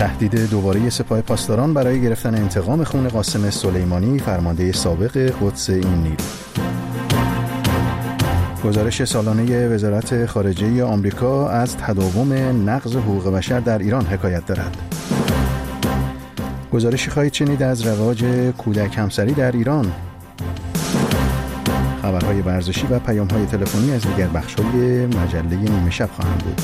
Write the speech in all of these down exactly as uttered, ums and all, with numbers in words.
تهدید دوباره سپاه پاسداران برای گرفتن انتقام خون قاسم سلیمانی، فرمانده سابق قدس این نیرو. گزارش سالانه وزارت خارجه آمریکا از تداوم نقض حقوق بشر در ایران حکایت دارد. گزارشی خواهید شنید از رواج کودک همسری در ایران. خبرهای ورزشی و پیام‌های تلفنی از دیگر بخش‌های مجله نیمه شب خواهند بود.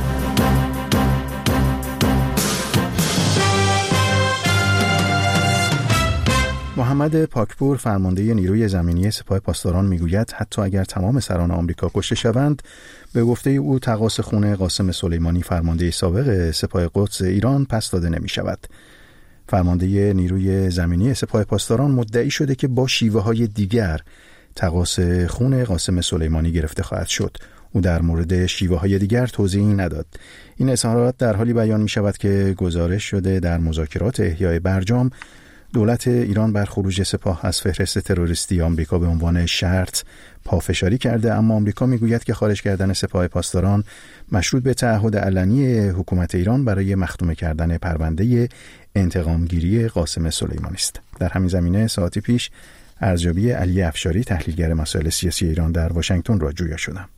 محمد پاکپور، فرمانده نیروی زمینی سپاه پاسداران، میگوید حتی اگر تمام سران آمریکا کشته شوند، به گفته او تقاص خون قاسم سلیمانی، فرمانده سابق سپاه قدس ایران، پس داده نمی شود. فرمانده نیروی زمینی سپاه پاسداران مدعی شده که با شیوه های دیگر تقاص خون قاسم سلیمانی گرفته خواهد شد. او در مورد شیوه های دیگر توضیحی نداد. این اظهارات در حالی بیان می شود که گزارش شده در مذاکرات احیای برجام دولت ایران بر خروج سپاه از فهرست تروریستی آمریکا به عنوان شرط پافشاری کرده، اما آمریکا میگوید که خارج کردن سپاه پاسداران مشروط به تعهد علنی حکومت ایران برای مختوم کردن پرونده انتقامگیری قاسم سلیمانی است. در همین زمینه ساعتی پیش ارزیابی علی افشاری، تحلیلگر مسائل سیاسی ایران، در واشنگتن را جویا شدم.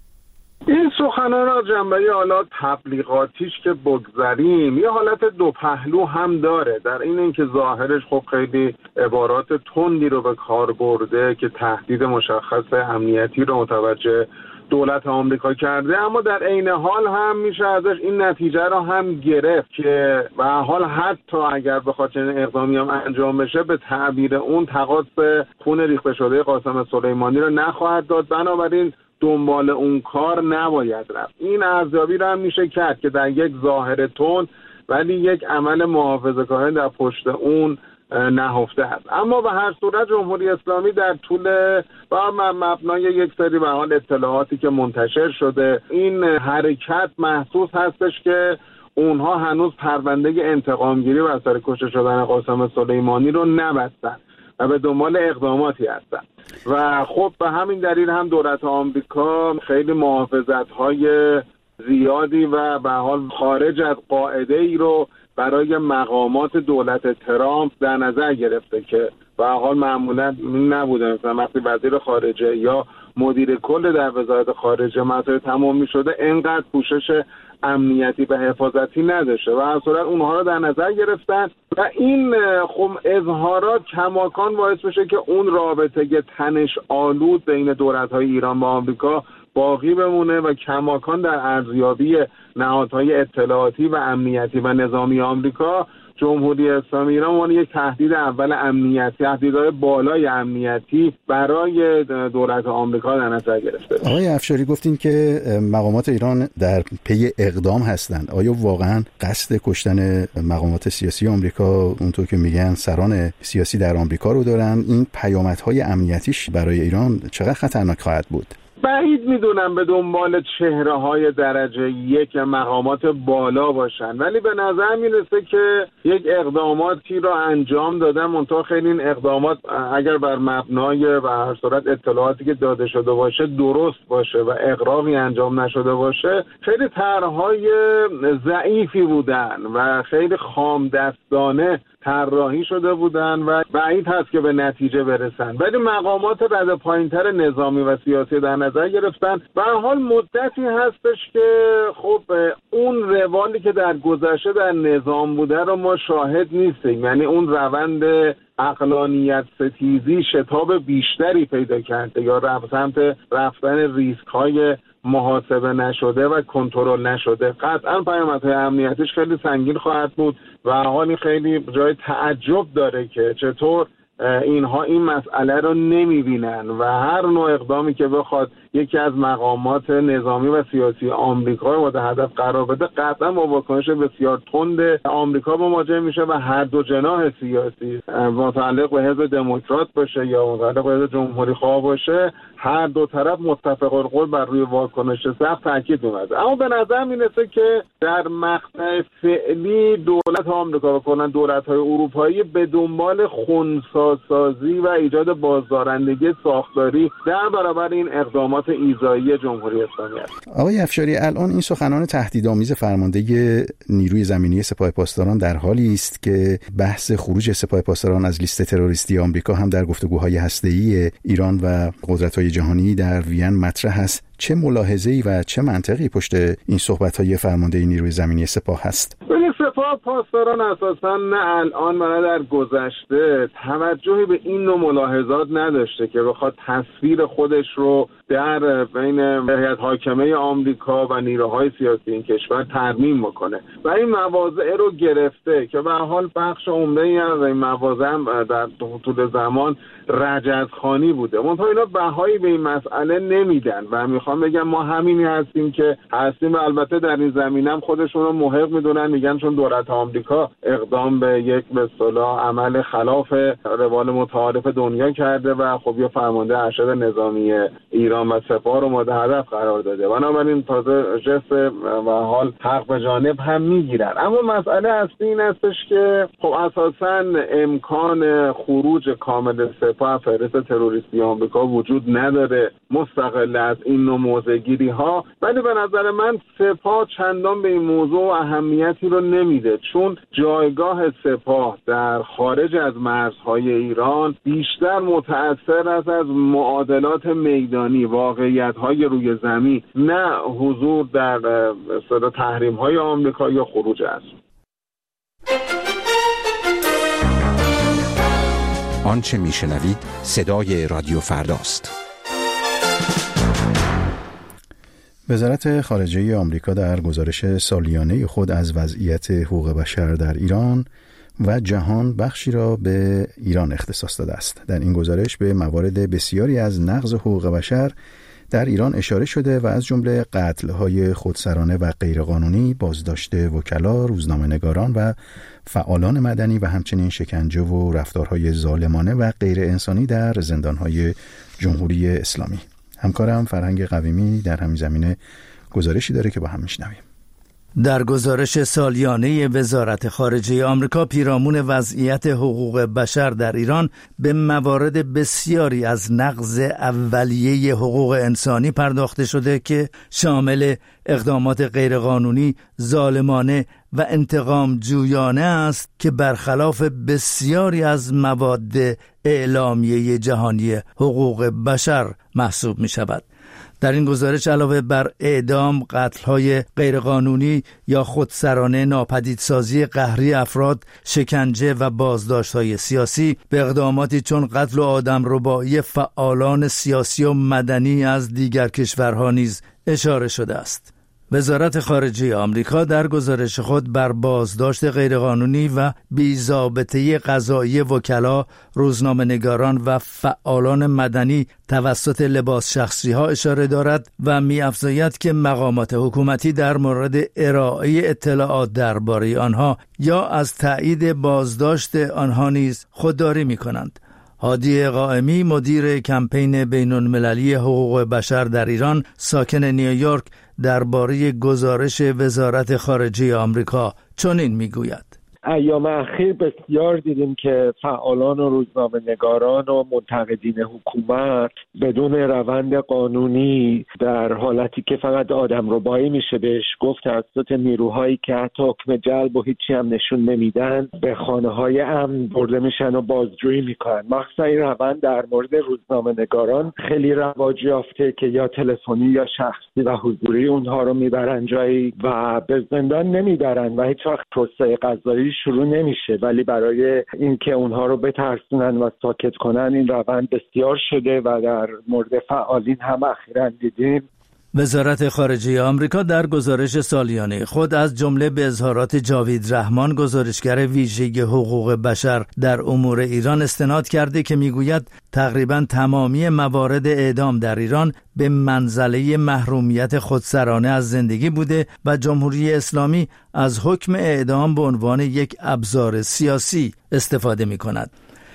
این سخنان را جنبه حالا تبلیغاتیش که بگذاریم، یه حالت دو پهلو هم داره، در این اینکه ظاهرش خب خیلی عبارات تندی رو به کار برده که تهدید مشخص امنیتی رو متوجه دولت آمریکا کرده، اما در عین حال هم میشه ازش این نتیجه را هم گرفت که به هر حال حتی اگر بخواد چنین اقدامی هم انجام بشه، به تعبیر اون تقاص خون ریخته شده قاسم سلیمانی رو نخواهد داد، بنابراین دنبال اون کار نباید رفت. این ارزیابی رو هم میشه کرد که در یک ظاهر تند ولی یک عمل محافظه‌کارانه در پشت اون نهفته است. اما به هر صورت جمهوری اسلامی در طول با مبنای یک سری به حال اطلاعاتی که منتشر شده، این حرکت محسوس هستش که اونها هنوز پرونده انتقامگیری و اثر کشته شدن قاسم سلیمانی رو نبستن و به دنبال اقداماتی هستن و خب به همین دلیل هم دولت آمریکا خیلی محافظت‌های زیادی و به حال خارج از قاعده ای رو برای مقامات دولت ترامپ در نظر گرفته که به حال معمولا نبوده. مثلا وقتی وزیر خارجه یا مدیر کل در وزارت خارجه مسائل تمام می‌شده، اینقدر پوشش امنیتی و حفاظتی نداشته و در صورت اونها رو در نظر گرفتن و این خب اظهارات کماکان باعث بشه که اون رابطه تنش آلود بین دولت‌های ایران و آمریکا باقی بمونه و کماکان در ارزیابی نهادهای اطلاعاتی و امنیتی و نظامی آمریکا جمهوری اسلامی ایران وان یک تهدید اول امنیتی، تهدیدهای بالای امنیتی برای دولت آمریکا در نظر گرفته. آقای افشاری، گفتین که مقامات ایران در پی اقدام هستند. آیا واقعا قصد کشتن مقامات سیاسی آمریکا، اونطور که میگن سران سیاسی در آمریکا رو دارن؟ این پیامدهای امنیتیش برای ایران چقدر خطرناک خواهد بود؟ بعید میدونم به دنبال چهره های درجه یک مقامات بالا باشن، ولی به نظر میرسه که یک اقداماتی را انجام دادن، منتها خیلی این اقدامات اگر بر مبنای و هر صورت اطلاعاتی که داده شده باشه درست باشه و اقراقی انجام نشده باشه، خیلی طرحهای ضعیفی بودن و خیلی خام دستانه طراحی شده بودن و بعید هست که به نتیجه برسن، ولی مقامات رده پایینتر نظامی و سیاسی در نظر گرفتن. به هر حال مدتی هستش که خب اون روالی که در گذشته در نظام بوده رو ما شاهد نیستیم، یعنی اون روند عقلانیت ستیزی شتاب بیشتری پیدا کرده یا رفت سمت رفتن ریسک های محاسبه نشده و کنترل نشده. قطعا پیامدهای امنیتیش خیلی سنگین خواهد بود و حالی خیلی جای تعجب داره که چطور اینها این مسئله رو نمیبینن و هر نوع اقدامی که بخواد یکی از مقامات نظامی و سیاسی آمریکا رو مورد هدف قرار بده، قطعا با واکنش بسیار تند آمریکا مواجه میشه و هر دو جناح سیاسی متعلق به حزب دموکرات باشه یا متعلق به حزب جمهوری خواه باشه، هر دو طرف متفق القول بر روی واکنش سخت تاکید می‌کنه. اما به نظر میرسه که در مقطع فعلی دولت آمریکا و کلا دولت‌های اروپایی به دنبال خنثی‌سازی و ایجاد بازدارندگی ساختاری در برابر این اقدامات اهداف ایذایی جمهوری اسلامی است. آقای افشاری، الان این سخنان تهدیدآمیز فرمانده نیروی زمینی سپاه پاسداران در حالی است که بحث خروج سپاه پاسداران از لیست تروریستی آمریکا هم در گفتگوهای هسته‌ای ایران و قدرت‌های جهانی در وین مطرح است. چه ملاحظه‌ای و چه منطقی پشت این صحبت‌های فرمانده نیروی زمینی سپاه هست؟ سپاه پاسداران اساساً نه الان و نه در گذشته توجهی به این نوع ملاحظات نداشته که بخواد تصویر خودش رو در بین هیئت حاکمه آمریکا و نیروهای سیاسی این کشور ترمیم بکنه و این مواضع رو گرفته که به هر حال بخش عمده‌ای از این مواضع هم در طول زمان رجزخوانی بوده. منتها اینا بهایی به این مسئله نمیدن و میخوام بگم ما همینی هستیم که هستیم و البته در این زمینه هم خودشون رو محق میدونن، میگن چون دولت آمریکا اقدام به یک به اصطلاح عمل خلاف روال متعارف دنیا کرده و خب یا فرمانده ارشد نظامی ایران و سپاه رو مورد هدف قرار داده، بنابراین تازه جست و حال حق به جانب هم میگیرن. اما مسئله اصلی این هستش که خب اساساً امکان خروج کامل سپاه فهرست تروریستی آمریکا وجود نداره مستقل از این نوع موضع‌گیری ها، ولی به نظر من سپاه چندان به این موضوع اهمیتی رو نمیده، چون جایگاه سپاه در خارج از مرزهای ایران بیشتر متأثر است از معادلات میدانی، واقعیت‌های روی زمین، نه حضور در صدا تحریم‌های آمریکا یا خروج از. آنچه میشنوید صدای رادیو فرداست. وزارت خارجه آمریکا در گزارش سالیانه خود از وضعیت حقوق بشر در ایران و جهان بخشی را به ایران اختصاص داده است. در این گزارش به موارد بسیاری از نقض حقوق بشر در ایران اشاره شده و از جمله قتل‌های خودسرانه و غیرقانونی، بازداشت وکلا، روزنامه‌نگاران و فعالان مدنی و همچنین شکنجه و رفتارهای ظالمانه و غیر انسانی در زندان‌های جمهوری اسلامی. همکارم فرهنگ قویمی در همین زمینه گزارشی داره که با هم میشنویم. در گزارش سالیانه وزارت خارجه آمریکا پیرامون وضعیت حقوق بشر در ایران به موارد بسیاری از نقض اولیه حقوق انسانی پرداخته شده که شامل اقدامات غیرقانونی، ظالمانه و انتقام جویانه است که برخلاف بسیاری از مواد اعلامیه جهانی حقوق بشر محسوب می شود. در این گزارش علاوه بر اعدام، قتل‌های غیرقانونی یا خودسرانه، ناپدیدسازی قهری افراد، شکنجه و بازداشت‌های سیاسی، به اقداماتی چون قتل و آدمربایی فعالان سیاسی و مدنی از دیگر کشورها نیز اشاره شده است. وزارت خارجه آمریکا در گزارش خود بر بازداشت غیرقانونی و بی‌ضابطه قضایی وکلا، روزنامه‌نگاران و فعالان مدنی توسط لباس شخصی ها اشاره دارد و می‌افزاید که مقامات حکومتی در مورد ارائه اطلاعات درباره آنها یا از تایید بازداشت آنها نیز خودداری می‌کنند. هادی قائمی، مدیر کمپین بین‌المللی حقوق بشر در ایران، ساکن نیویورک، درباره گزارش وزارت خارجه آمریکا چنین میگوید: ایام اخیر بسیار دیدیم که فعالان و روزنامه‌نگاران و منتقدین حکومت بدون روند قانونی در حالتی که فقط آدمربایی میشه بهش گفت توسط نیروهایی که حتی حکم جلب و هیچی هم نشون نمیدن به خانه‌های امن برده میشن و بازجویی میکنن. مخصوصا این روند در مورد روزنامه‌نگاران خیلی رواج یافته که یا تلفنی یا شخصی و حضوری اونها رو میبرن جایی و به زندان نمیبرن و هیچ وقت پروسه قضایی شروع نمیشه، ولی برای اینکه اونها رو بترسونن و ساکت کنن این روند بسیار شده و در مورد فعالین هم اخیراً دیدیم. وزارت خارجه آمریکا در گزارش سالیانه خود از جمله به اظهارات جاوید رحمان، گزارشگر ویژه حقوق بشر در امور ایران، استناد کرده که میگوید تقریباً تمامی موارد اعدام در ایران به منزله محرومیت خودسرانه از زندگی بوده و جمهوری اسلامی از حکم اعدام به عنوان یک ابزار سیاسی استفاده می کند.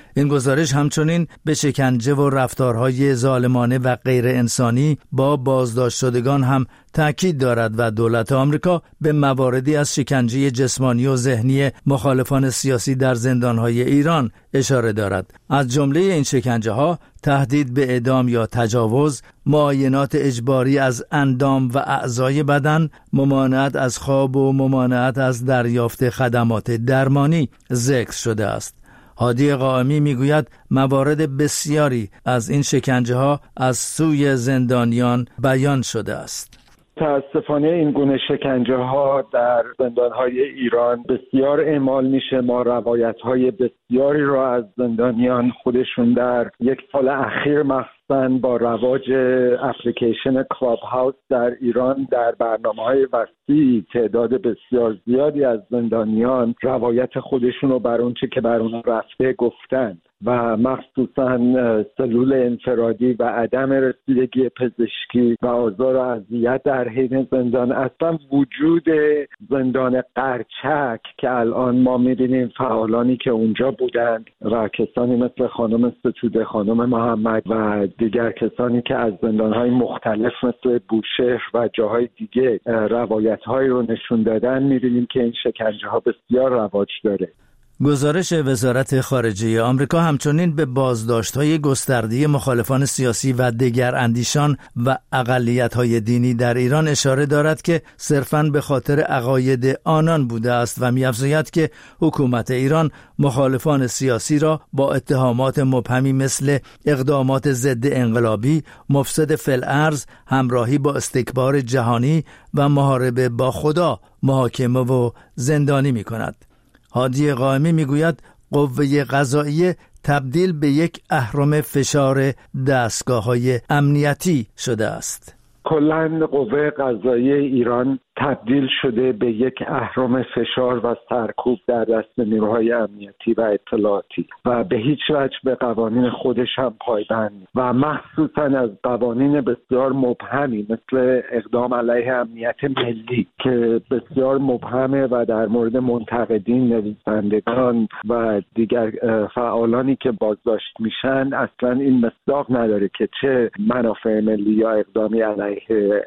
این گزارش همچنین به شکنجه و رفتارهای ظالمانه و غیر انسانی با بازداشت شدگان هم تأکید دارد و دولت آمریکا به مواردی از شکنجه جسمانی و ذهنی مخالفان سیاسی در زندانهای ایران اشاره دارد. از جمله این شکنجه ها تهدید به اعدام یا تجاوز، معاینات اجباری از اندام و اعضای بدن، ممانعت از خواب و ممانعت از دریافت خدمات درمانی ذکر شده است. هادی قائمی میگوید موارد بسیاری از این شکنجه ها از سوی زندانیان بیان شده است. متاسفانه این گونه شکنجه ها در زندان های ایران بسیار اعمال میشه. ما روایت های بسیاری را از زندانیان خودشون در یک سال اخیر مخصوصاً با رواج اپلیکیشن کلاب هاوس در ایران در برنامه های وسیع تعداد بسیار زیادی از زندانیان روایت خودشون رو بر اون چه که بر اون رفته گفتن و مخصوصاً سلول انفرادی و عدم رسیدگی پزشکی و آزار و اذیت در حین زندان. اصلا وجود زندان قرچک که الان ما می‌بینیم فعالانی که اونجا بودند و کسانی مثل خانم ستوده، خانم محمد و دیگر کسانی که از زندان‌های مختلف مثل بوشهر و جاهای دیگه روایت‌هایی رو نشون دادن، می‌بینیم که این شکنجه‌ها بسیار رواج داره. گزارش وزارت خارجه آمریکا همچنین به بازداشت‌های گسترده مخالفان سیاسی و دیگر اندیشان و اقلیت‌های دینی در ایران اشاره دارد که صرفاً به خاطر عقاید آنان بوده است و می‌افزاید که حکومت ایران مخالفان سیاسی را با اتهامات مبهمی مثل اقدامات ضد انقلابی، مفسد فی الارض، همراهی با استکبار جهانی و محاربه با خدا محاکمه و زندانی می‌کند. هادی قائمی میگوید قوه قضاییه تبدیل به یک اهرم فشار دستگاه‌های امنیتی شده است. کلاً قوه قضاییه ایران تبدیل شده به یک اهرم فشار و سرکوب در دست نیروهای امنیتی و اطلاعاتی و به هیچ وجه به قوانین خودش هم پایبند و مخصوصاً از قوانین بسیار مبهمی مثل اقدام علیه امنیت ملی که بسیار مبهمه و در مورد منتقدین، نویسندگان و دیگر فعالانی که بازداشت میشن اصلاً این مصداق نداره که چه منافع ملی یا اقدامی علیه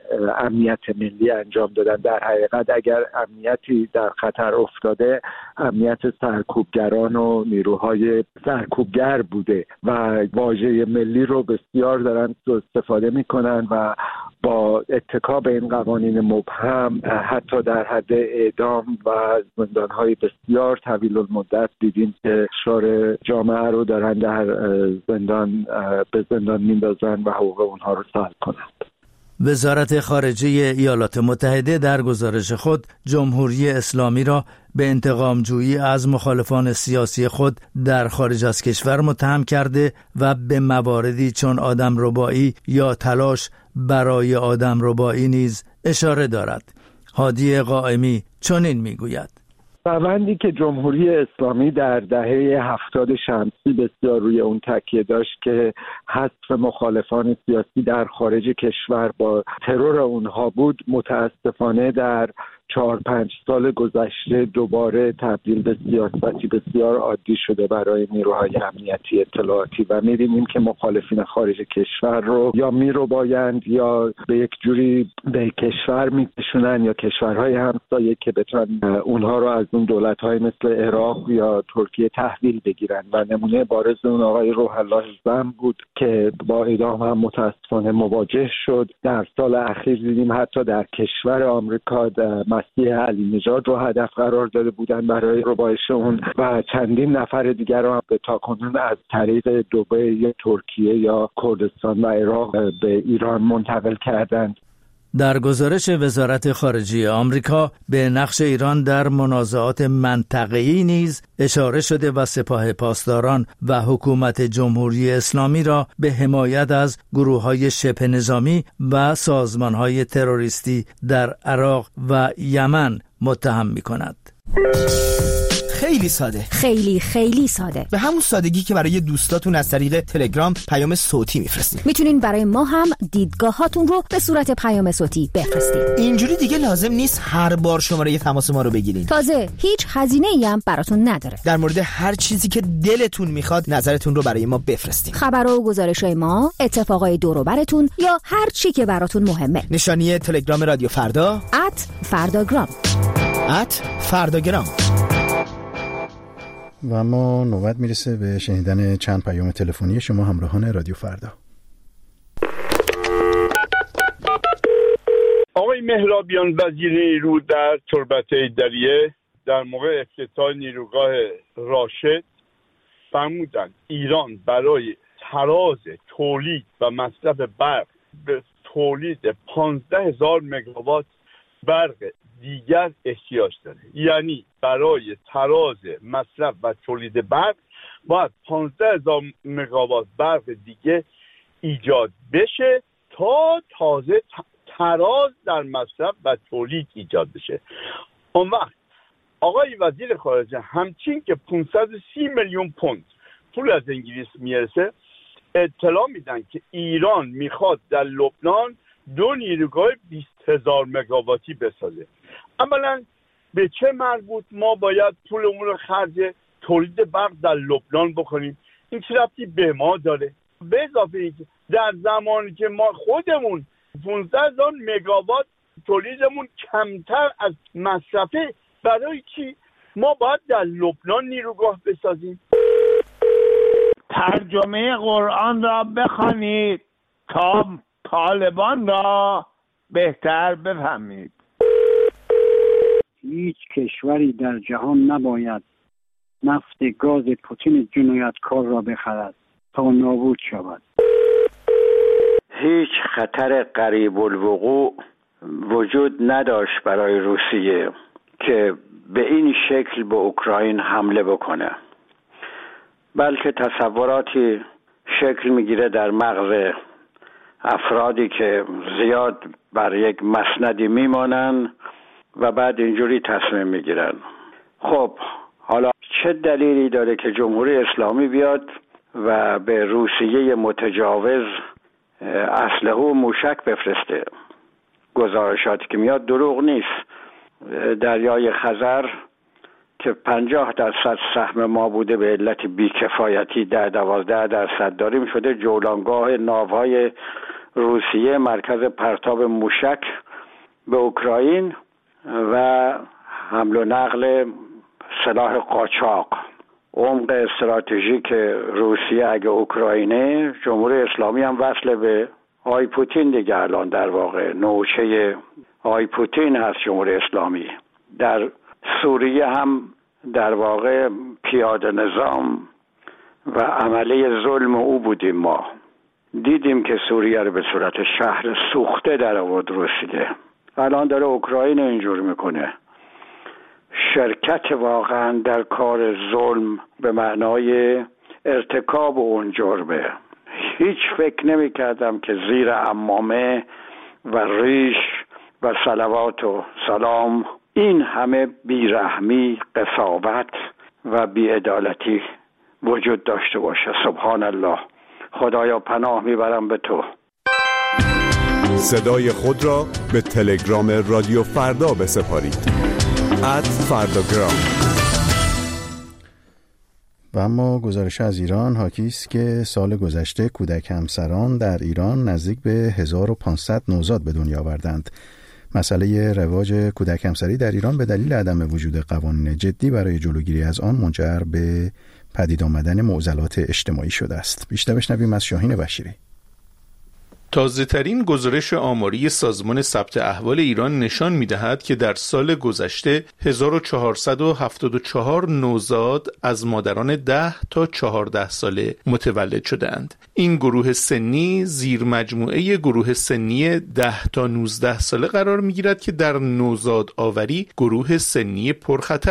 امنیت ملی انجام دادن. در حقیقت اگر امنیتی در خطر افتاده، امنیت سرکوبگران و نیروهای سرکوبگر بوده و واژه ملی رو بسیار دارن استفاده میکنن و با اتکا به این قوانین مبهم حتی در حد اعدام و زندانهای بسیار طویل المدت دیدیم که شعار جامعه رو دارن در زندان به زندان میندازن و حقوق اونها رو سلب کنند. وزارت خارجه ایالات متحده در گزارش خود جمهوری اسلامی را به انتقام‌جویی از مخالفان سیاسی خود در خارج از کشور متهم کرده و به مواردی چون آدمربایی یا تلاش برای آدمربایی نیز اشاره دارد. هادی قائمی چنین میگوید: روندی که جمهوری اسلامی در دهه هفتاد شمسی بسیار روی اون تکیه داشت که حذف مخالفان سیاسی در خارج کشور با ترور اونها بود، متاسفانه در چهار پنج سال گذشته دوباره تبدیل به سیاستی بسیار عادی شده برای نیروهای امنیتی اطلاعاتی و می‌بینیم که مخالفین خارج کشور رو یا می‌ربایند یا به یک جوری به کشور می‌کشونن یا کشورهای همسایه که بتونن اونها رو از اون دولت‌های مثل عراق یا ترکیه تحویل بگیرن و نمونه بارز اون آقای روح الله زم بود که با اعدام هم متاسفانه مواجه شد. در سال اخیر دیدیم حتی در کشور آمریکا مسیح علی نژاد رو هدف قرار داده بودن برای ربایش اون و چندین نفر دیگر رو هم به تاکنون از طریق دبی یا ترکیه یا کردستان و عراق به ایران منتقل کردند. در گزارش وزارت خارجه آمریکا به نقش ایران در منازعات منطقه‌ای نیز اشاره شده و سپاه پاسداران و حکومت جمهوری اسلامی را به حمایت از گروه‌های شبه نظامی و سازمان‌های تروریستی در عراق و یمن متهم می‌کند. خیلی ساده، خیلی خیلی ساده، به همون سادگی که برای دوستاتون از طریق تلگرام پیام صوتی میفرستین. میتونین برای ما هم دیدگاهاتون رو به صورت پیام صوتی بفرستید. اینجوری دیگه لازم نیست هر بار شماره تماس ما رو بگیرین. تازه هیچ هزینه‌ای هم براتون نداره. در مورد هر چیزی که دلتون میخواد نظرتون رو برای ما بفرستین. خبرها و گزارش‌های ما، اتفاقای دور و براتون یا هر چی که براتون مهمه. نشانی تلگرام رادیو فردا ات فرداگرام ات فرداگرام. و اما نوبت میرسه به شنیدن چند پیام تلفنی شما همراهان رادیو فردا. آقای مهرابیان وزیر نیرو در تربته دریه در موقع افتتاح نیروگاه راشد فرمودند ایران برای تراز تولید و مصرف برق به تولید پانزده هزار مگاوات برق دیگر احتیاج داره. یعنی برای تراز مصرف و تولید برق باید پانزده هزار مگاوات برق دیگه ایجاد بشه تا تازه تراز در مصرف و تولید ایجاد بشه. اون وقت آقای وزیر خارجه همچین که پانصد و سی میلیون پوند پول از انگلیس میرسه اطلاع میدن که ایران میخواد در لبنان دو نیروگاه بیست هزار مگاواتی بسازه. اولا به چه مربوط ما باید پولمون رو خرج تولید برق در لبنان بکنیم؟ این چه ربطی به ما داره؟ به اضافه اینکه در زمانی که ما خودمون پانزده هزار مگاوات تولیدمون کمتر از مصرفه، برای چی ما باید در لبنان نیروگاه بسازیم؟ ترجمه قرآن را بخوانید تا طالبان را بهتر بفهمید. هیچ کشوری در جهان نباید نفت گاز پوتین جنایتکار را بخرد تا نابود شود. هیچ خطر قریب الوقوع وجود نداشت برای روسیه که به این شکل به اوکراین حمله بکنه، بلکه تصوراتی شکل میگیره در مغز افرادی که زیاد بر یک مسندی میمانن و بعد اینجوری تصمیم میگیرن. خب حالا چه دلیلی داره که جمهوری اسلامی بیاد و به روسیه متجاوز اسلحه و موشک بفرسته؟ گزارشاتی که میاد دروغ نیست. دریای خزر که پنجاه درصد سهم ما بوده به علت بیکفایتی در دوازده درصد داریم شده جولانگاه ناوهای روسیه، مرکز پرتاب موشک به اوکراین و حمل و نقل سلاح قاچاق. عمق استراتژیک روسیه اگه اوکراینه، جمهوری اسلامی هم وصل به آی پوتین دیگه. الان در واقع نوچه آی پوتین هست جمهوری اسلامی. در سوریه هم در واقع پیاده نظام و عمله ظلم او بودیم. ما دیدیم که سوریه رو به صورت شهر سوخته در آورد روسیه. الان داره اوکراین اینجور میکنه. شرکت واقعا در کار ظلم به معنای ارتکاب اون جرمه. هیچ فکر نمی کردم که زیر عمامه و ریش و صلوات و سلام این همه بیرحمی، قساوت و بی‌عدالتی وجود داشته باشه. سبحان الله. خدایا پناه میبرم به تو. صدای خود را به تلگرام رادیو فردا بسپارید. ات فرداگرام. و اما گزارش از ایران حاکی است که سال گذشته کودک همسران در ایران نزدیک به هزار و پانصد نوزاد به دنیا آوردند. مسئله رواج کودک همسری در ایران به دلیل عدم وجود قوانین جدی برای جلوگیری از آن منجر به پدید آمدن معضلات اجتماعی شده است. بیشتر بشنویم از شاهین بشیری. تازه‌ترین گزارش آماری سازمان ثبت احوال ایران نشان می‌دهد که در سال گذشته هزار و چهارصد و هفتاد و چهار نوزاد از مادران ده تا چهارده ساله متولد شدند. این گروه سنی زیر مجموعه گروه سنی ده تا نوزده ساله قرار می‌گیرد که در نوزاد آوری گروه سنی پرخطر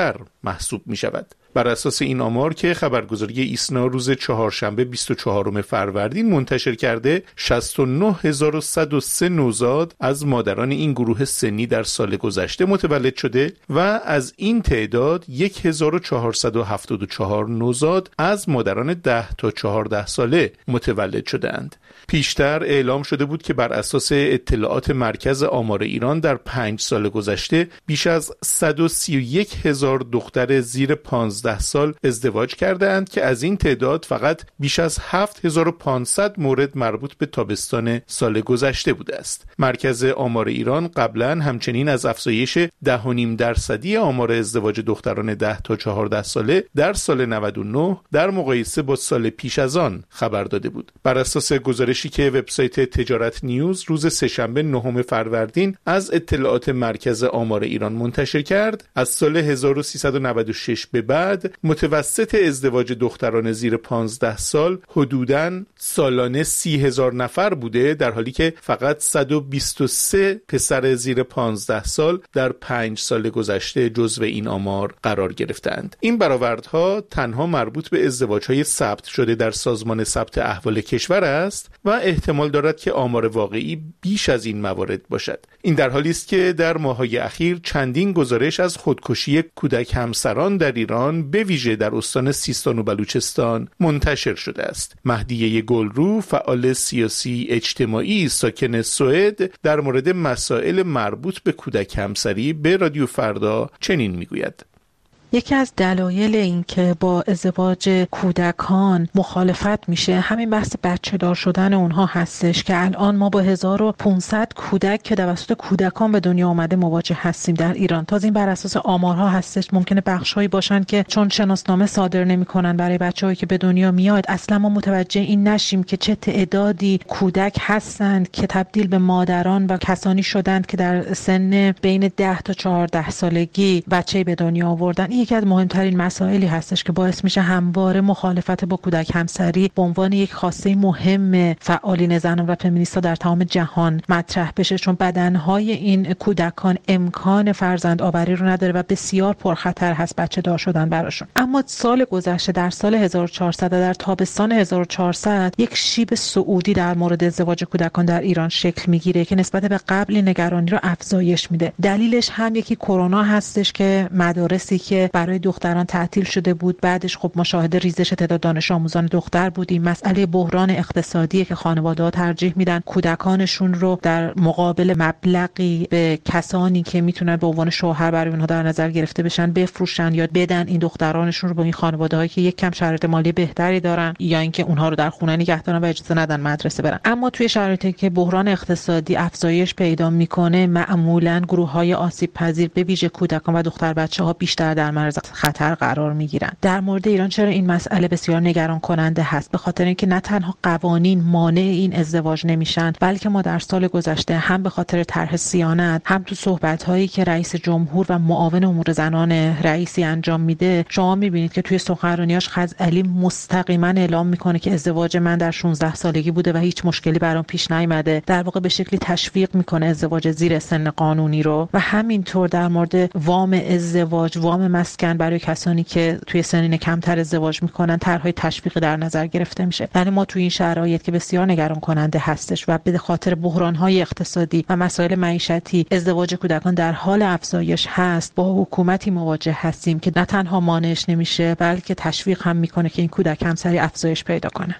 محسوب می شود. بر اساس این آمار که خبرگزاری ایسنا روز چهارشنبه بیست و چهارم فروردین منتشر کرده، شصت و نه هزار و صد و سه نوزاد از مادران این گروه سنی در سال گذشته متولد شده و از این تعداد هزار و چهارصد و هفتاد و چهار نوزاد از مادران ده تا چهارده ساله متولد شدند. پیشتر اعلام شده بود که بر اساس اطلاعات مرکز آمار ایران در پنج سال گذشته بیش از صد و سی و یک هزار دختر زیر پانزده سال ازدواج کردند که از این تعداد فقط بیش از هفت هزار و پانصد مورد مربوط به تابستان سال گذشته بوده است. مرکز آمار ایران قبلا همچنین از افزایش ده و نیم درصدی آمار ازدواج دختران ده تا چهارده ساله در سال نود و نه در مقایسه با سال پیش از آن خبر داده بود. بر اساس گزارشی که وبسایت تجارت نیوز روز سه‌شنبه نهم فروردین از اطلاعات مرکز آمار ایران منتشر کرد، از سال هزار و سیصد و نود و شش به بعد متوسط ازدواج دختران زیر پانزده سال حدوداً سالانه سی هزار نفر بوده، در حالی که فقط صد و بیست و سه پسر زیر پانزده سال در پنج سال گذشته جزو این آمار قرار گرفتند. این برآوردها تنها مربوط به ازدواج‌های ثبت شده در سازمان ثبت احوال کشور است و احتمال دارد که آمار واقعی بیش از این موارد باشد. این در حالی است که در ماه‌های اخیر چندین گزارش از خودکشی کودک همسران در ایران به ویژه در استان سیستان و بلوچستان منتشر شده است. مهدیه گلرو، فعال سیاسی اجتماعی ساکن سوئد، در مورد مسائل مربوط به کودک همسری به رادیو فردا چنین میگوید: یکی از دلایل این که با ازدواج کودکان مخالفت میشه همین بحث بچه دار شدن اونها هستش که الان ما با هزار و پانصد کودک که توسط کودکان به دنیا آمده مواجه هستیم در ایران. تازه این بر اساس آمارها هستش. ممکنه بخش‌هایی باشن که چون شناسنامه صادر نمی‌کنن برای بچه‌هایی که به دنیا میاد، اصلا ما متوجه این نشیم که چه تعدادی کودک هستند که تبدیل به مادران و کسانی شدند که در سن بین ده تا چهارده سالگی بچه‌ای به دنیا آوردن. یکی از مهمترین مسائلی هستش که باعث میشه همواره مخالفت با کودک همسری به عنوان یک خواسته مهم فعالین زنان و فمینیست‌ها در تمام جهان مطرح بشه، چون بدنهای این کودکان امکان فرزند آوری رو نداره و بسیار پرخطر هست بچه دار شدن براشون. اما سال گذشته در سال هزار و چهارصد در تابستان هزار و چهارصد یک شیب صعودی در مورد ازدواج کودکان در ایران شکل میگیره که نسبت به قبل نگرانی رو افزایش میده. دلیلش هم یکی کرونا هستش که مدارسی که برای دختران تعطیل شده بود، بعدش خب مشاهده ریزش تعداد دانش آموزان دختر بودیم. مسئله بحران اقتصادی که خانواده‌ها ترجیح میدن کودکانشون رو در مقابل مبلغی به کسانی که میتونن به عنوان شوهر برای اونها در نظر گرفته بشن بفروشن یا بدن این دخترانشون رو به این خانواده‌هایی که یک کم شرایط مالی بهتری دارن یا اینکه اونها رو در خونه نگه دارن و اجازه ندن مدرسه برن. اما توی شرایطی که بحران اقتصادی افزایش پیدا میکنه، معمولاً گروه‌های آسیب پذیر به ویژه کودکان و دختر بچه‌ها بیشتر در معرض خطر قرار میگیرن. در مورد ایران چرا این مسئله بسیار نگران کننده هست؟ به خاطر اینکه نه تنها قوانین مانع این ازدواج نمیشن، بلکه ما در سال گذشته هم به خاطر طرح صیانت، هم تو صحبت‌هایی که رئیس جمهور و معاون امور زنان رئیسی انجام میده، شما میبینید که توی سخنرانیاش خزعلی مستقیما اعلام میکنه که ازدواج من در شانزده سالگی بوده و هیچ مشکلی برام پیش نیامده. در واقع به شکلی تشویق میکنه ازدواج زیر سن قانونی رو. و همینطور در مورد وام ازدواج، وام مسکن برای کسانی که توی سنین کمتر ازدواج میکنن، طرحهای تشویقی در نظر گرفته میشه. یعنی ما توی این شرایط که بسیار نگران کننده هستش و به خاطر بحران‌های اقتصادی و مسائل معیشتی ازدواج کودکان در حال افزایش هست، با حکومتی مواجه هستیم که نه تنها مانعش نمیشه بلکه تشویق هم میکنه که این کودک همسری افزایش پیدا کنه.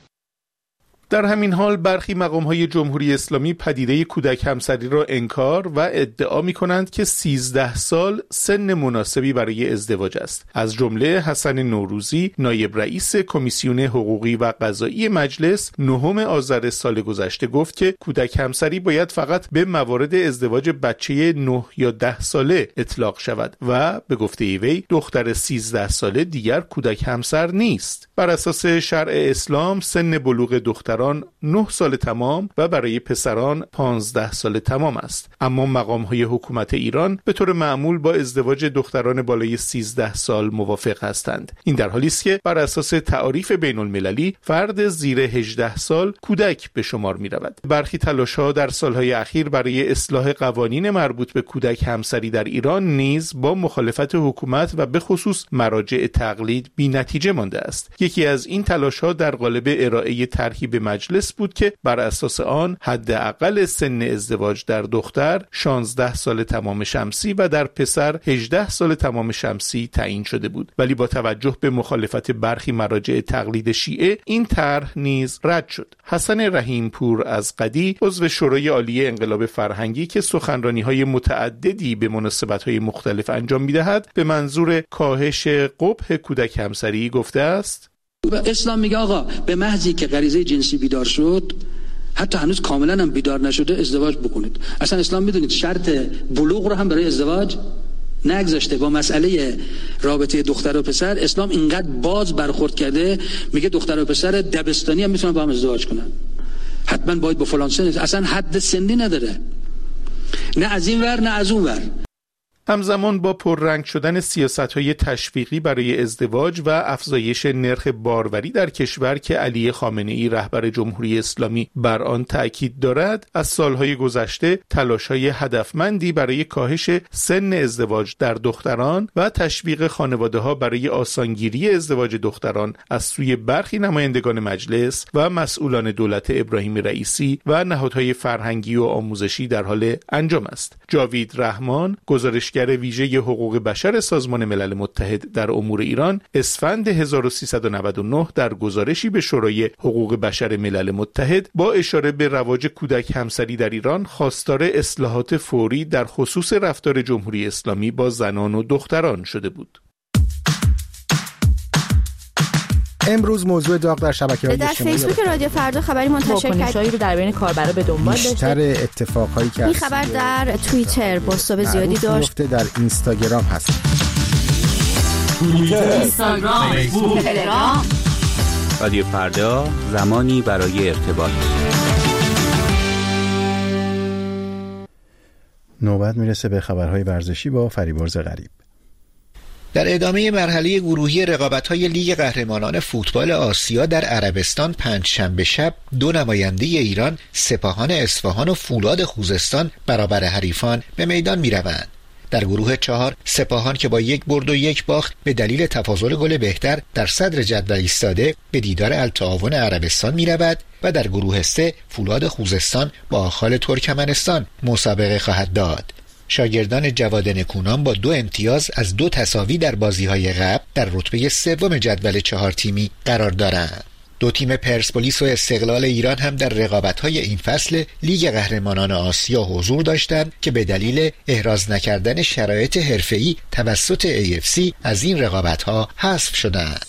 در همین حال برخی مقام‌های جمهوری اسلامی پدیده کودک همسری را انکار و ادعا می‌کنند که سیزده سال سن مناسبی برای ازدواج است. از جمله حسن نوروزی، نایب رئیس کمیسیون حقوقی و قضایی مجلس، نهم آذر سال گذشته گفت که کودک همسری باید فقط به موارد ازدواج بچه نه یا ده ساله اطلاق شود و به گفته وی دختر سیزده ساله دیگر کودک همسر نیست. بر اساس شرع اسلام سن بلوغ دختران دختران نه سال تمام و برای پسران پانزده سال تمام است. اما مقام‌های حکومت ایران به طور معمول با ازدواج دختران بالای سیزده سال موافق هستند. این در حالی است که بر اساس تعاریف بین‌المللی فرد زیر هجده سال کودک به شمار می‌رود. برخی تلاش‌ها در سال‌های اخیر برای اصلاح قوانین مربوط به کودک همسری در ایران نیز با مخالفت حکومت و به خصوص مراجع تقلید بی‌نتیجه مانده است. یکی از این تلاش‌ها در قالب ارائه طرحی به مجلس بود که بر اساس آن حداقل سن ازدواج در دختر شانزده سال تمام شمسی و در پسر هجده سال تمام شمسی تعیین شده بود، ولی با توجه به مخالفت برخی مراجع تقلید شیعه این طرح نیز رد شد. حسن رحیمپور از قدی عضو شورای عالی انقلاب فرهنگی که سخنرانی‌های متعددی به مناسبت‌های مختلف انجام می‌دهد به منظور کاهش قبح کودک همسری گفته است: اسلام میگه آقا به محضی که غریزه جنسی بیدار شد، حتی هنوز کاملا هم بیدار نشده، ازدواج بکنید. اصلا اسلام میدونید شرط بلوغ رو هم برای ازدواج نگذاشته. با مسئله رابطه دختر و پسر اسلام اینقدر باز برخورد کرده، میگه دختر و پسر دبستانی هم میتونن با هم ازدواج کنن، حتما باید با فلان سن، اصلا حد سنی نداره، نه از این ور نه از اون ور. همزمان با پررنگ شدن سیاست‌های تشویقی برای ازدواج و افزایش نرخ باروری در کشور که علی خامنه‌ای رهبر جمهوری اسلامی بر آن تأکید دارد، از سالهای گذشته تلاش‌های هدفمندی برای کاهش سن ازدواج در دختران و تشویق خانواده‌ها برای آسانگیری ازدواج دختران از سوی برخی نمایندگان مجلس و مسئولان دولت ابراهیم رئیسی و نهادهای فرهنگی و آموزشی در حال انجام است. جاوید رحمان، گزارش گر ویژه حقوق بشر سازمان ملل متحد در امور ایران، اسفند هزار و سیصد و نود و نه در گزارشی به شورای حقوق بشر ملل متحد با اشاره به رواج کودک همسری در ایران خواستار اصلاحات فوری در خصوص رفتار جمهوری اسلامی با زنان و دختران شده بود. امروز موضوع داغ در شبکه‌های اجتماعی در فیسبوک رادیو فردا خبری منتشر کرد. واکنش‌هایی رو در بین کاربرا به دنبال داشته. بیشتر اتفاقایی که این خبر در توییتر بازتاب زیادی داشت. در اینستاگرام هست. توییتر، اینستاگرام، فیسبوک، تلگرام. رادیو فردا، زمانی برای ارتباط. نوبت میرسه به خبرهای ورزشی با فریبرز غریب. در ادامه مرحله گروهی رقابت‌های لیگ قهرمانان فوتبال آسیا در عربستان پنجشنبه شب دو نماینده ایران، سپاهان اصفهان و فولاد خوزستان برابر حریفان به میدان می‌روند. در گروه چهار سپاهان که با یک برد و یک باخت به دلیل تفاضل گل بهتر در صدر جدول ایستاده به دیدار التعاون عربستان می‌رود و در گروه سه فولاد خوزستان با آخال ترکمنستان مسابقه خواهد داد. شاگردان جواد نکونام با دو امتیاز از دو تساوی در بازی‌های قبل در رتبه سوم جدول چهار تیمی قرار دارند. دو تیم پرسپولیس و استقلال ایران هم در رقابت‌های این فصل لیگ قهرمانان آسیا حضور داشتند که به دلیل احراز نکردن شرایط حرفه‌ای توسط ای اف سی از این رقابت‌ها حذف شدند.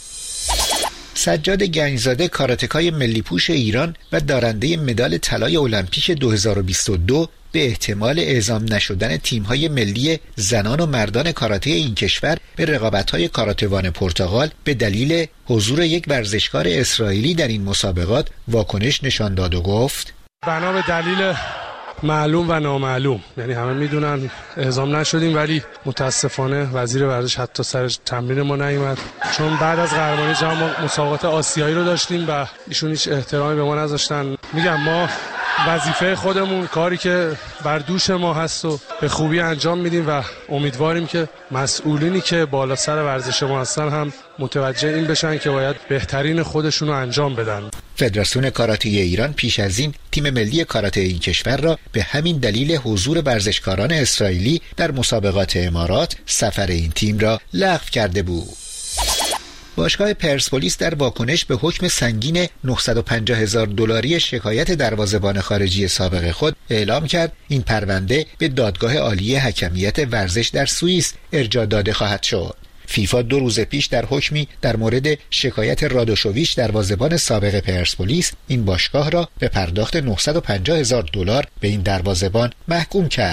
سجاد گنجزاده کاراتکای ملی پوش ایران و دارنده مدال طلای المپیک دو هزار و بیست و دو به احتمال اعزام نشدن تیم‌های ملی زنان و مردان کاراته این کشور به رقابت‌های کاراته‌وان پرتغال به دلیل حضور یک ورزشکار اسرائیلی در این مسابقات واکنش نشان داد و گفت: بنا به دلیل معلوم و نامعلوم، یعنی همه میدونن اعزام نشدیم، ولی متاسفانه وزیر ورزش حتی سر تمرین ما نیومد، چون بعد از قهرمانی جام مسابقات آسیایی رو داشتیم و ایشون هیچ احترامی به ما نذاشتن. میگم ما وظیفه خودمون، کاری که بر دوش ما هست و به خوبی انجام میدیم و امیدواریم که مسئولینی که بالا سر ورزش ما هستن هم متوجه این بشن که باید بهترین خودشون رو انجام بدن. فدراسیون کاراته ایران پیش از این تیم ملی کاراته این کشور را به همین دلیل حضور ورزشکاران اسرائیلی در مسابقات امارات سفر این تیم را لغو کرده بود. باشگاه پرسپولیس در واکنش به حکم سنگین نهصد و پنجاه هزار دلاری شکایت دروازه‌بان خارجی سابق خود اعلام کرد این پرونده به دادگاه عالی حکمیت ورزش در سوئیس ارجاع داده خواهد شد. فیفا دو روز پیش در حکمی در مورد شکایت رادوشوویچ دروازه‌بان سابق پرسپولیس این باشگاه را به پرداخت نهصد و پنجاه هزار دلار به این دروازه‌بان محکوم کرد.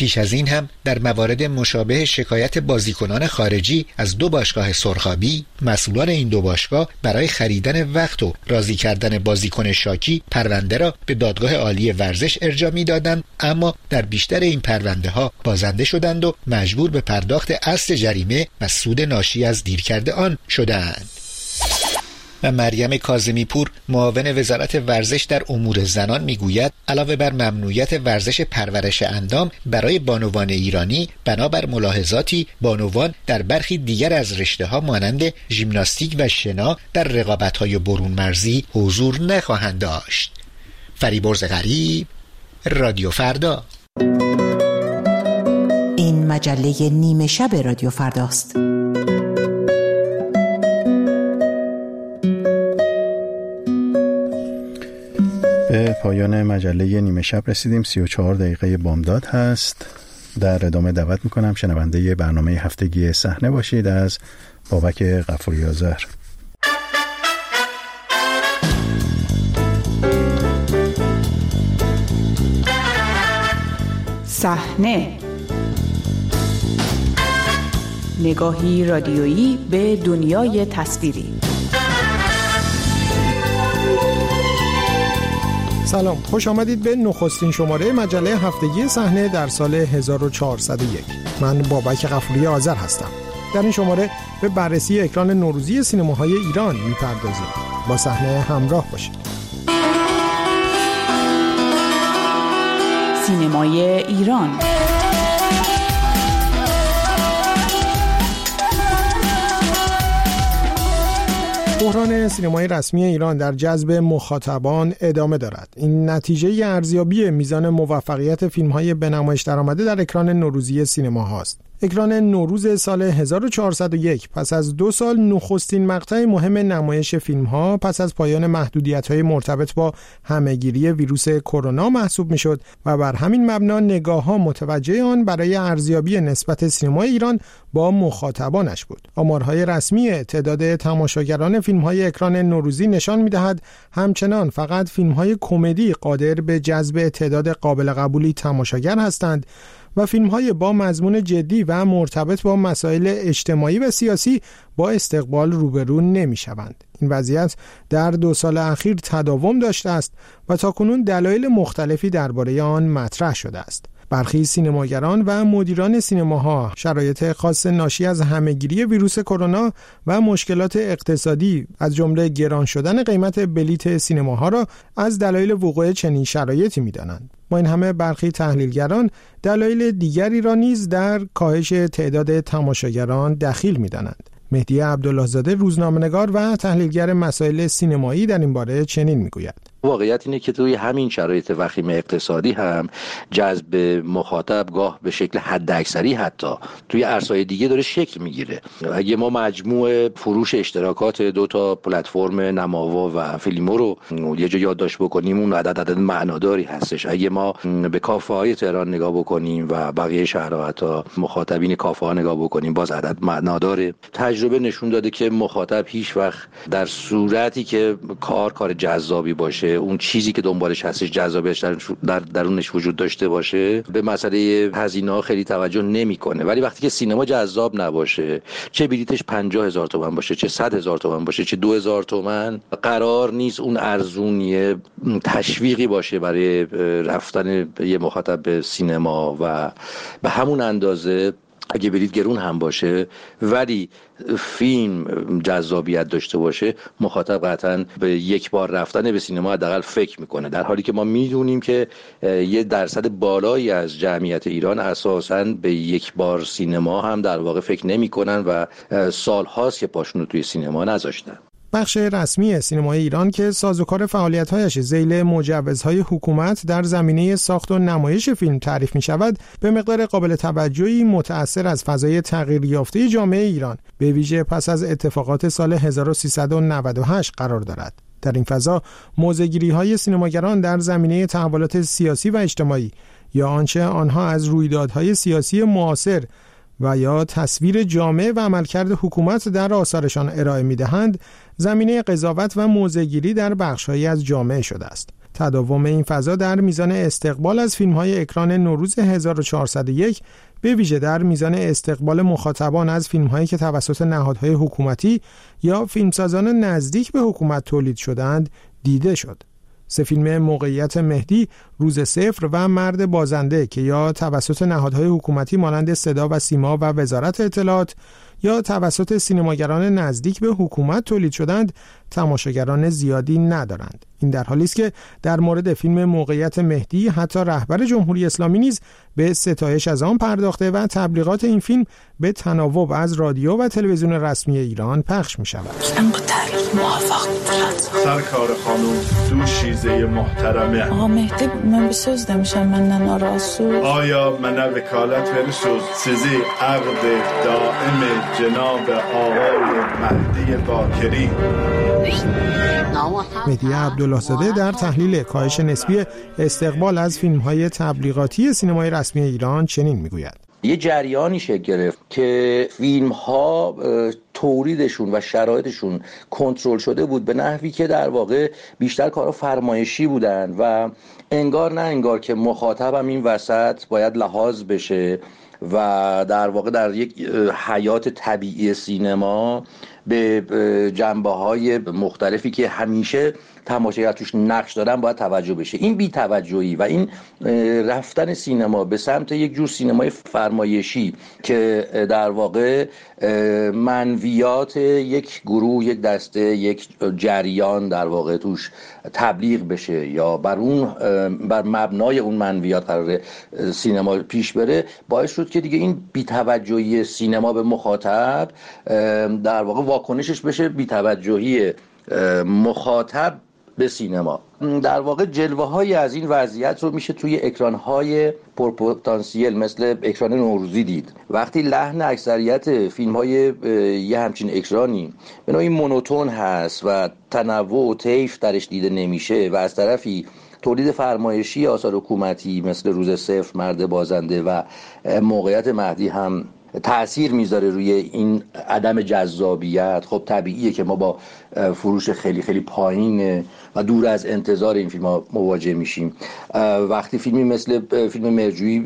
پیش از این هم در موارد مشابه شکایت بازیکنان خارجی از دو باشگاه سرخابی، مسئولان این دو باشگاه برای خریدن وقت و راضی کردن بازیکن شاکی پرونده را به دادگاه عالی ورزش ارجاع می‌دادند، اما در بیشتر این پرونده ها بازنده شدند و مجبور به پرداخت اصل جریمه و سود ناشی از دیر کرده آن شدند. و مریم کاظمی پور معاون وزارت ورزش در امور زنان میگوید علاوه بر ممنوعیت ورزش پرورش اندام برای بانوان ایرانی، بنابر ملاحظاتی بانوان در برخی دیگر از رشته‌ها مانند ژیمناستیک و شنا در رقابت‌های برون مرزی حضور نخواهند داشت. فریبرز غریب، رادیو فردا. این مجله نیمه شب رادیو فرداست. به پایان مجله نیمه شب رسیدیم. سی و چهار دقیقه بامداد هست. در ادامه دعوت میکنم شنونده برنامه هفتگی صحنه باشید از بابک غفوری آذر. صحنه، نگاهی رادیویی به دنیای تصویری. سلام، خوش آمدید به نخستین شماره مجله هفتگی صحنه در سال هزار و چهارصد و یک. من بابک غفوری آذر هستم. در این شماره به بررسی اکران نوروزی سینماهای ایران میپردازیم. با صحنه همراه باشید. سینمای ایران. بحران سینمای رسمی ایران در جذب مخاطبان ادامه دارد. این نتیجه ارزیابی میزان موفقیت فیلم‌های به نمایش درآمده در اکران نوروزی سینما هاست. اکران نوروز سال هزار و چهارصد و یک پس از دو سال نخستین مقطع مهم نمایش فیلم‌ها پس از پایان محدودیت‌های مرتبط با همه‌گیری ویروس کرونا محسوب می‌شد و بر همین مبنا نگاه‌ها متوجه آن برای ارزیابی نسبت سینمای ایران با مخاطبانش بود. آمارهای رسمی تعداد تماشاگران فیلم‌های اکران نوروزی نشان می‌دهد همچنان فقط فیلم‌های کمدی قادر به جذب تعداد قابل قبولی تماشاگر هستند و فیلم‌های با مضمون جدی و مرتبط با مسائل اجتماعی و سیاسی با استقبال روبرو نمی‌شوند. این وضعیت در دو سال اخیر تداوم داشته است و تاکنون دلایل مختلفی درباره آن مطرح شده است. برخی سینماگران و مدیران سینماها شرایط خاص ناشی از همه‌گیری ویروس کرونا و مشکلات اقتصادی از جمله گران شدن قیمت بلیت سینماها را از دلایل وقوع چنین شرایطی می‌دانند. با این همه برخی تحلیلگران دلایل دیگری را نیز در کاهش تعداد تماشاگران دخیل می‌دانند. مهدی عبدالله زاده روزنامه‌نگار و تحلیلگر مسائل سینمایی در این باره چنین می‌گوید: واقعیت اینه که توی همین شرایط وخیم اقتصادی هم جذب مخاطب گاه به شکل حداکثری حتی توی عرصه‌های دیگه داره شکل میگیره. اگه ما مجموع فروش اشتراکات دو تا پلتفرم نماوا و فیلمو رو یه جا یادداشت بکنیم، اون عدد عدد معناداری هستش. اگه ما به کافه‌های تهران نگاه بکنیم و بقیه شهرها حتی مخاطبین کافه‌ها نگاه بکنیم، باز عدد معناداره. تجربه نشون داده که مخاطب هیچ وقت در صورتی که کار کار جذابی باشه، اون چیزی که دنبالش هستش جذابیت در, در درونش وجود داشته باشه، به مسئله هزینه‌ها خیلی توجه نمی‌کنه. ولی وقتی که سینما جذاب نباشه، چه بلیتش پنجاه هزار تومان باشه، چه صد هزار تومان باشه، چه دو هزار تومان، قرار نیست اون ارزونیه تشویقی باشه برای رفتن یه مخاطب به سینما و به همون اندازه اگه بلیت گرون هم باشه ولی فیلم جذابیت داشته باشه، مخاطب قطعا به یک بار رفتن به سینما حداقل فکر میکنه، در حالی که ما میدونیم که یه درصد بالایی از جمعیت ایران اساساً به یک بار سینما هم در واقع فکر نمیکنن و سالهاست که پاشون رو توی سینما نذاشتن. بخش رسمی سینمای ایران که سازوکار فعالیت‌هایش ذیل مجوزهای حکومت در زمینه ساخت و نمایش فیلم تعریف می‌شود، به مقدار قابل توجهی متأثر از فضای تغییر یافته جامعه ایران، به ویژه پس از اتفاقات سال هزار و سیصد و نود و هشت قرار دارد. در این فضا موضع‌گیری‌های سینماگران در زمینه تحولات سیاسی و اجتماعی یا آنچه آنها از رویدادهای سیاسی معاصر و یا تصویر جامع و عملکرد حکومت در آثارشان ارائه می‌دهند، زمینه قضاوت و موضع‌گیری در بخش‌هایی از جامعه شده است. تداوم این فضا در میزان استقبال از فیلم‌های اکران نوروز هزار و چهارصد و یک، به ویژه در میزان استقبال مخاطبان از فیلم‌هایی که توسط نهادهای حکومتی یا فیلمسازان نزدیک به حکومت تولید شدند دیده شد. سه فیلم موقعیت مهدی، روز صفر و مرد بازنده که یا توسط نهادهای حکومتی مانند صدا و سیما و وزارت اطلاعات یا توسط سینماگران نزدیک به حکومت تولید شدند، تماشاگران زیادی ندارند. این در حالی است که در مورد فیلم موقعیت مهدی حتی رهبر جمهوری اسلامی نیز به ستایش از آن پرداخته و تبلیغات این فیلم به تناوب از رادیو و تلویزیون رسمی ایران پخش می شود. سرکار خانم دو شیزه محترمه آقا مهدی من بسوز نمیشم من نناراسو آیا من وکالت ورسوز سزی عقد دائم جناب آقای مهدی باکری. مهدی عبدالله زاده در تحلیل کاهش نسبی استقبال از فیلم‌های تبلیغاتی سینمای رسمی ایران چنین میگوید: یه جریانی شکل گرفت که فیلم‌ها تولیدشون و شرایطشون کنترل شده بود به نحوی که در واقع بیشتر کارا فرمایشی بودن و انگار نه انگار که مخاطب هم این وسط باید لحاظ بشه و در واقع در یک حیات طبیعی سینما به جنبه‌های مختلفی که همیشه تماشاگر توش نقش دارن باید توجه بشه. این بی‌توجهی و این رفتن سینما به سمت یک جور سینمای فرمایشی که در واقع منویات یک گروه، یک دسته، یک جریان در واقع توش تبلیغ بشه یا بر اون بر مبنای اون منویات قرار سینما پیش بره، باعث شد که دیگه این بی‌توجهی سینما به مخاطب در واقع واکنشش بشه بی‌توجهی مخاطب به سینما. در واقع جلوه های از این وضعیت رو میشه توی اکران های پرپتانسیل مثل اکران نوروزی دید. وقتی لحن اکثریت فیلم های یه همچین اکرانی به نوعی مونوتون هست و تنوع و طیف درش دیده نمیشه و از طرفی تولید فرمایشی آثار حکومتی مثل روز صفر، مرد بازنده و موقعیت مهدی هم تأثیر میذاره روی این عدم جذابیت، خب طبیعیه که ما با فروش خیلی خیلی پایین و دور از انتظار این فیلم ها مواجه میشیم. وقتی فیلمی مثل فیلم مرجویی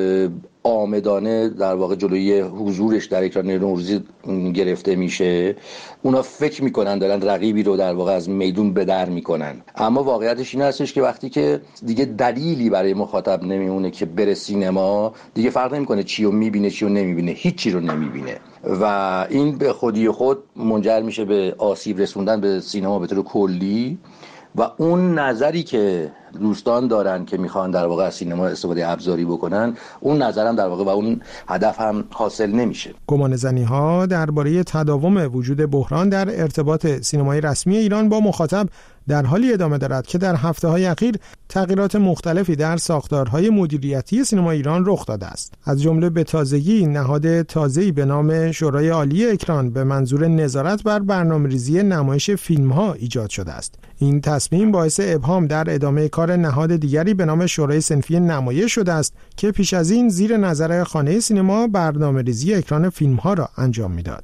آمدانه در واقع جلوی حضورش در اکران نوروزی گرفته میشه، اونا فکر میکنن دارن رقیبی رو در واقع از میدون به در میکنن، اما واقعیتش این هستش که وقتی که دیگه دلیلی برای مخاطب نمیمونه که بره سینما، دیگه فرق نمیکنه چی رو میبینه چی رو نمیبینه، هیچی رو نمیبینه و این به خودی خود منجر میشه به آسیب رسوندن به سینما به طور کلی و اون نظری که دوستان دارن که میخوان در واقع از سینما استفاده ابزاری بکنن، اون نظرم در واقع و اون هدف هم حاصل نمیشه. گمانه‌زنی ها درباره تداوم وجود بحران در ارتباط سینمای رسمی ایران با مخاطب در حالی ادامه دارد که در هفته‌های اخیر تغییرات مختلفی در ساختارهای مدیریتی سینما ایران رخ داده است. از جمله به تازگی نهاد تازه‌ای به نام شورای عالی اکران به منظور نظارت بر برنامه‌ریزی نمایش فیلم‌ها ایجاد شده است. این تصمیم باعث ابهام در ادامه کار نهاد دیگری به نام شورای صنفی نمایش شده است که پیش از این زیر نظر خانه سینما برنامه‌ریزی اکران فیلم‌ها را انجام می‌داد.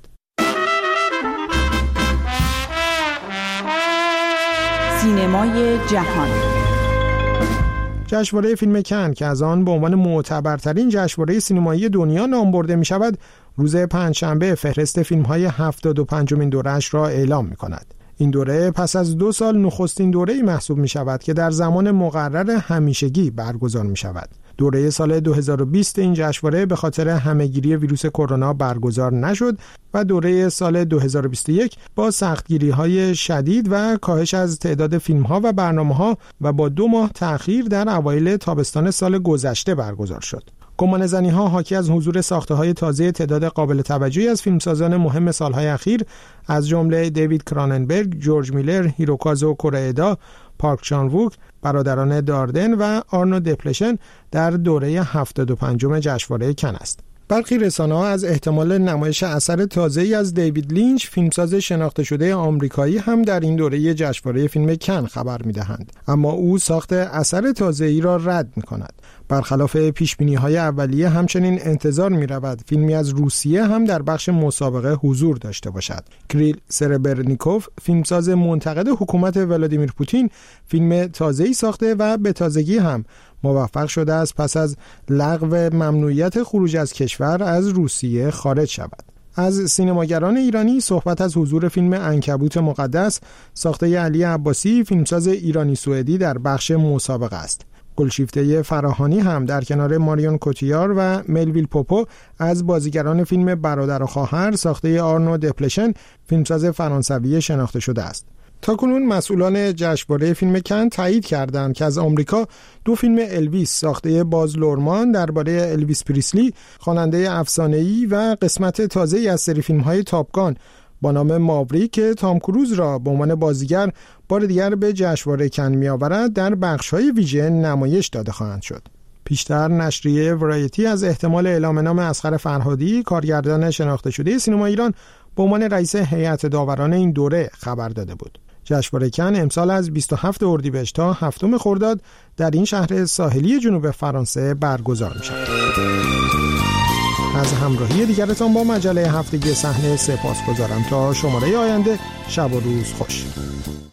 سینمای جهان. جشنواره فیلم کن که از آن به عنوان معتبرترین جشنواره سینمایی دنیا نام برده می شود، روز پنجشنبه فهرست فیلم‌های هفتاد و پنجمین دوره‌اش را اعلام می کند. این دوره پس از دو سال نخستین دوره‌ای محسوب می شود که در زمان مقرر همیشگی برگزار می شود. دوره سال دو هزار و بیست این جشنواره به خاطر همهگیری ویروس کرونا برگزار نشد و دوره سال دو هزار و بیست و یک با سختگیری‌های شدید و کاهش از تعداد فیلم‌ها و برنامه‌ها و با دو ماه تأخیر در اوایل تابستان سال گذشته برگزار شد. گمانه‌زنی‌ها حاکی از حضور ساخته‌های تازه تعداد قابل توجهی از فیلمسازان مهم سال‌های اخیر از جمله دیوید کراننبرگ، جورج میلر، هیروکازو کورادا، پارک چان ووک، برادران داردن و آرنو دپلشن در دوره هفتاد و پنجم جشنواره کن است. برخی رسانه‌ها از احتمال نمایش اثر تازه‌ای از دیوید لینچ، فیلمساز شناخته شده آمریکایی، هم در این دوره جشنواره فیلم کن خبر می‌دهند، اما او ساخت اثر تازه‌ای را رد می‌کند. برخلاف پیش‌بینی‌های اولیه همچنین انتظار می‌رود فیلمی از روسیه هم در بخش مسابقه حضور داشته باشد. کریل سربرنیکوف، فیلمساز منتقد حکومت ولادیمیر پوتین، فیلم تازه‌ای ساخته و به تازگی هم موفق شده است پس از لغو ممنوعیت خروج از کشور از روسیه خارج شود. از سینماگران ایرانی صحبت از حضور فیلم عنکبوت مقدس ساخته علی عباسی، فیلمساز ایرانی سوئدی، در بخش مسابقه است. گلشیفته فراهانی هم در کنار ماریون کوتیار و ملویل پوپو از بازیگران فیلم برادر و خواهر ساخته آرنو دپلشن، فیلمساز فرانسوی، شناخته شده است. تاکنون مسئولان جشنواره فیلم کن تایید کردند که از آمریکا دو فیلم الویس ساخته باز لورمان درباره الویس پریسلی، خواننده افسانه‌ای، و قسمت تازه‌ای از سری فیلم‌های تاپ گان با نام ماوری که تام کروز را به عنوان بازیگر بار دیگر به جشنواره کن می‌آورد، در بخش‌های ویژه نمایش داده خواهند شد. پیشتر نشریه ورایتی از احتمال اعلام نام اصغر فرهادی، کارگردان شناخته شده سینما ایران، به عنوان رئیس هیئت داوران این دوره خبر داده بود. جشنواره کن امسال از بیست و هفتم اردیبهشت تا هفتم خرداد در این شهر ساحلی جنوب فرانسه برگزار می شود. از همراهی دیگرتان با مجله هفتگی صحنه سپاسگزارم. تا شماره آینده، شب و روز خوش.